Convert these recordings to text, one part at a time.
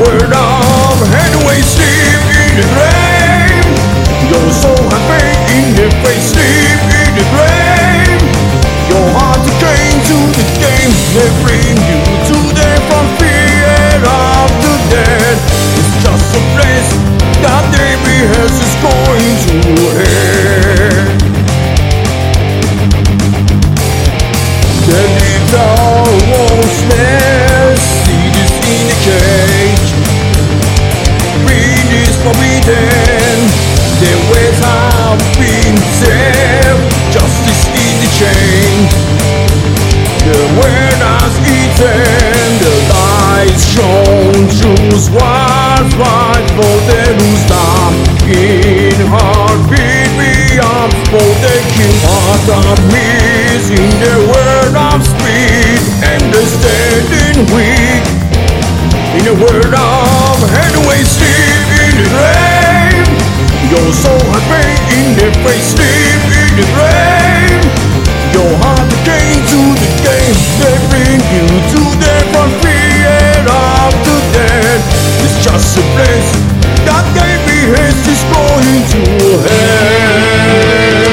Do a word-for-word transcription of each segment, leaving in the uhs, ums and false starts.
world of headway sleep in the rain. Your soul has pain in the face, sleep in the rain. Your heart came to the game, they bring you to the frontier of the dead. It's just a place that they rehearse is going to end. The little wolf's seeds in the cage. Breed is forbidden, their ways have been saved. Justice in the chain. The world has eaten, the lies shown. Choose what's right for them who stop in heartbeat beyond for the king. Heart of peace in the world of speed, understanding weak. In a world of headway, sleep in the rain. Your soul has pain in the face, sleep in the rain. Your heart came to the game, they bring you to the frontier of the dead. It's just a place that gave me haste is going to hell.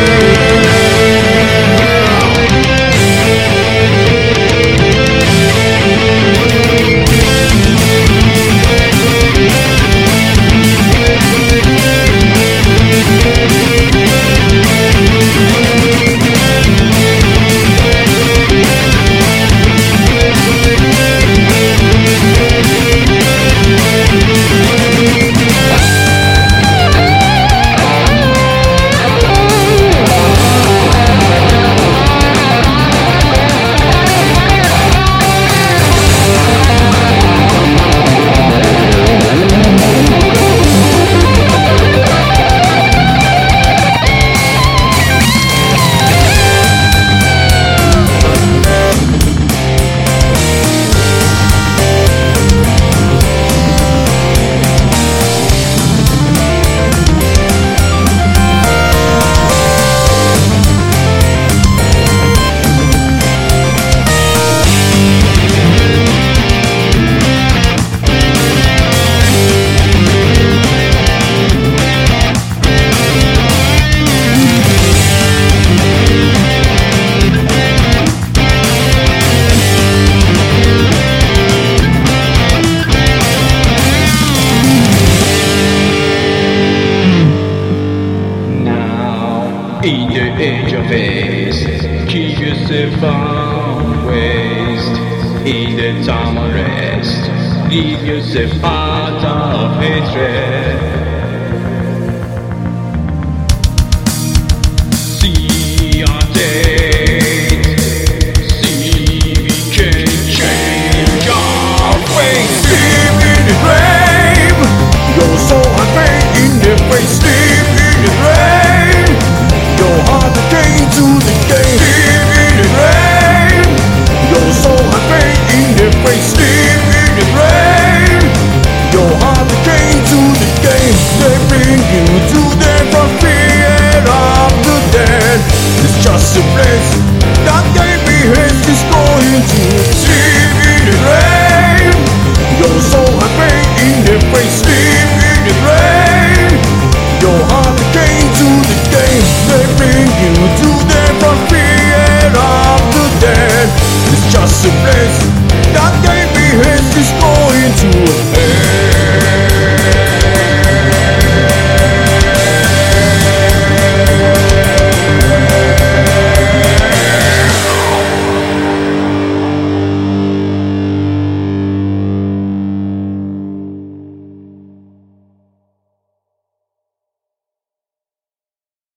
In the age of haste, keep yourself from waste. In the time of rest, leave yourself out of hatred.